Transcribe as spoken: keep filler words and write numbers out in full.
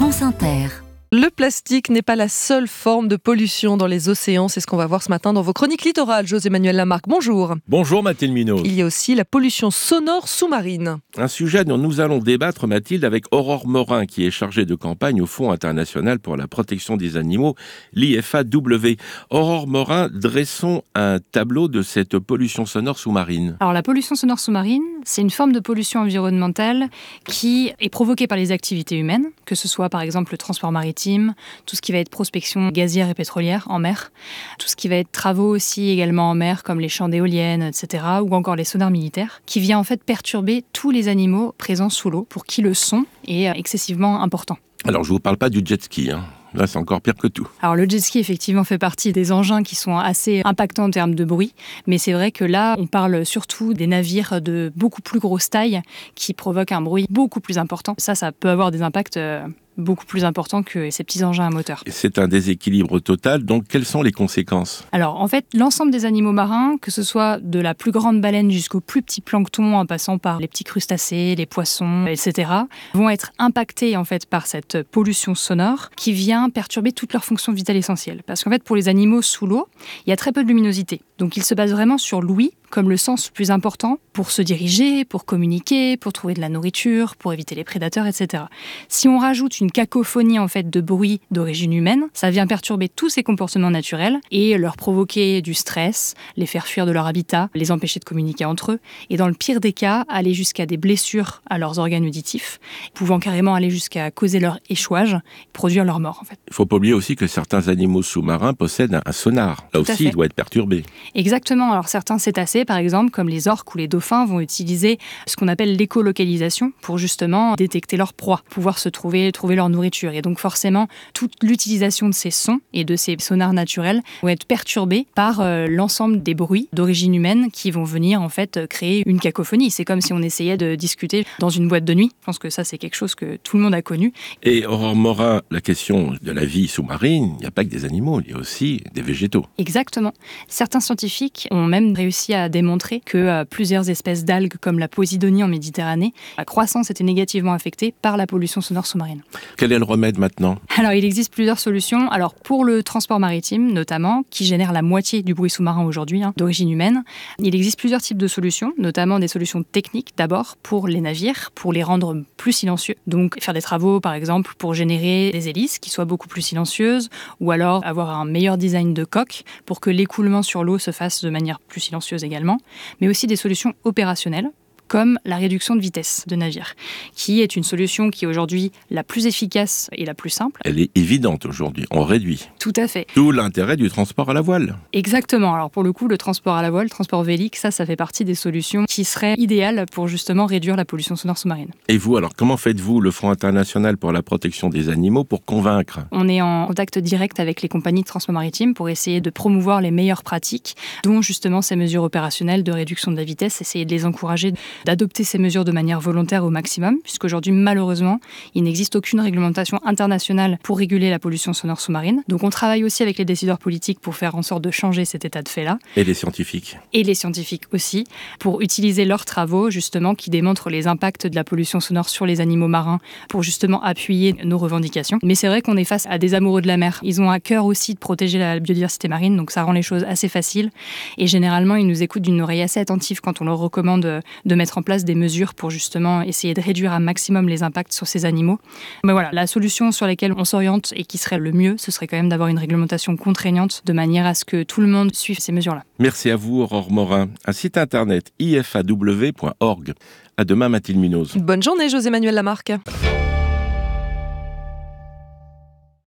France Inter. Le plastique n'est pas la seule forme de pollution dans les océans. C'est ce qu'on va voir ce matin dans vos chroniques littorales. José-Manuel Lamarque, bonjour. Bonjour Mathilde Minot. Il y a aussi la pollution sonore sous-marine. Un sujet dont nous allons débattre, Mathilde, avec Aurore Morin, qui est chargée de campagne au Fonds international pour la protection des animaux, l'I F A W. Aurore Morin, dressons un tableau de cette pollution sonore sous-marine. Alors la pollution sonore sous-marine, c'est une forme de pollution environnementale qui est provoquée par les activités humaines, que ce soit par exemple le transport maritime, tout ce qui va être prospection gazière et pétrolière en mer, tout ce qui va être travaux aussi également en mer comme les champs d'éoliennes, et cetera, ou encore les sonars militaires, qui vient en fait perturber tous les animaux présents sous l'eau pour qui le son est excessivement important. Alors je ne vous parle pas du jet ski, hein. Là, c'est encore pire que tout. Alors, le jet ski, effectivement, fait partie des engins qui sont assez impactants en termes de bruit. Mais c'est vrai que là, on parle surtout des navires de beaucoup plus grosse taille qui provoquent un bruit beaucoup plus important. Ça, ça peut avoir des impacts euh, beaucoup plus importants que ces petits engins à moteur. Et c'est un déséquilibre total. Donc, quelles sont les conséquences ? Alors, en fait, l'ensemble des animaux marins, que ce soit de la plus grande baleine jusqu'au plus petit plancton, en passant par les petits crustacés, les poissons, et cetera, vont être impactés, en fait, par cette pollution sonore qui vient perturber toutes leurs fonctions vitales essentielles. Parce qu'en fait, pour les animaux sous l'eau, il y a très peu de luminosité. Donc, ils se basent vraiment sur l'ouïe comme le sens le plus important pour se diriger, pour communiquer, pour trouver de la nourriture, pour éviter les prédateurs, et cetera. Si on rajoute une cacophonie en fait de bruit d'origine humaine, ça vient perturber tous ces comportements naturels et leur provoquer du stress, les faire fuir de leur habitat, les empêcher de communiquer entre eux, et dans le pire des cas, aller jusqu'à des blessures à leurs organes auditifs, pouvant carrément aller jusqu'à causer leur échouage, produire leur mort en fait. Il ne faut pas oublier aussi que certains animaux sous-marins possèdent un sonar. Là aussi, il doit être perturbé. Exactement. Alors certains cétacés, par exemple, comme les orques ou les dauphins, vont utiliser ce qu'on appelle l'écolocalisation pour justement détecter leur proie, pouvoir se trouver, trouver leur nourriture. Et donc forcément, toute l'utilisation de ces sons et de ces sonars naturels vont être perturbés par euh, l'ensemble des bruits d'origine humaine qui vont venir en fait créer une cacophonie. C'est comme si on essayait de discuter dans une boîte de nuit. Je pense que ça, c'est quelque chose que tout le monde a connu. Et Aurore Morin, la question de la vie sous-marine, il n'y a pas que des animaux, il y a aussi des végétaux. Exactement. Certains scientifiques ont même réussi à démontrer que euh, plusieurs espèces d'algues comme la posidonie en Méditerranée, la croissance était négativement affectée par la pollution sonore sous-marine. Quel est le remède maintenant ? Alors il existe plusieurs solutions. Alors pour le transport maritime notamment, qui génère la moitié du bruit sous-marin aujourd'hui, hein, d'origine humaine, il existe plusieurs types de solutions, notamment des solutions techniques d'abord pour les navires, pour les rendre plus silencieux. Donc faire des travaux par exemple pour générer des hélices qui soient beaucoup plus silencieuses, ou alors avoir un meilleur design de coque pour que l'écoulement sur l'eau se fasse de manière plus silencieuse également, mais aussi des solutions opérationnelles, comme la réduction de vitesse de navire, qui est une solution qui est aujourd'hui la plus efficace et la plus simple. Elle est évidente aujourd'hui, on réduit. Tout à fait. D'où l'intérêt du transport à la voile. Exactement. Alors pour le coup, le transport à la voile, le transport vélique, ça, ça fait partie des solutions qui seraient idéales pour justement réduire la pollution sonore sous-marine. Et vous, alors comment faites-vous, le Fonds international pour la protection des animaux, pour convaincre ? On est en contact direct avec les compagnies de transport maritime pour essayer de promouvoir les meilleures pratiques, dont justement ces mesures opérationnelles de réduction de la vitesse, essayer de les encourager d'adopter ces mesures de manière volontaire au maximum, puisqu'aujourd'hui, malheureusement, il n'existe aucune réglementation internationale pour réguler la pollution sonore sous-marine. Donc on travaille aussi avec les décideurs politiques pour faire en sorte de changer cet état de fait-là. Et les scientifiques. Et les scientifiques aussi, pour utiliser leurs travaux, justement, qui démontrent les impacts de la pollution sonore sur les animaux marins, pour justement appuyer nos revendications. Mais c'est vrai qu'on est face à des amoureux de la mer. Ils ont à cœur aussi de protéger la biodiversité marine, donc ça rend les choses assez faciles. Et généralement, ils nous écoutent d'une oreille assez attentive quand on leur recommande de mettre en place des mesures pour justement essayer de réduire un maximum les impacts sur ces animaux. Mais voilà, la solution sur laquelle on s'oriente et qui serait le mieux, ce serait quand même d'avoir une réglementation contraignante de manière à ce que tout le monde suive ces mesures-là. Merci à vous, Aurore Morin. Un site internet i f a w point org. À demain, Mathilde Munoz. Bonne journée, José-Manuel Lamarque.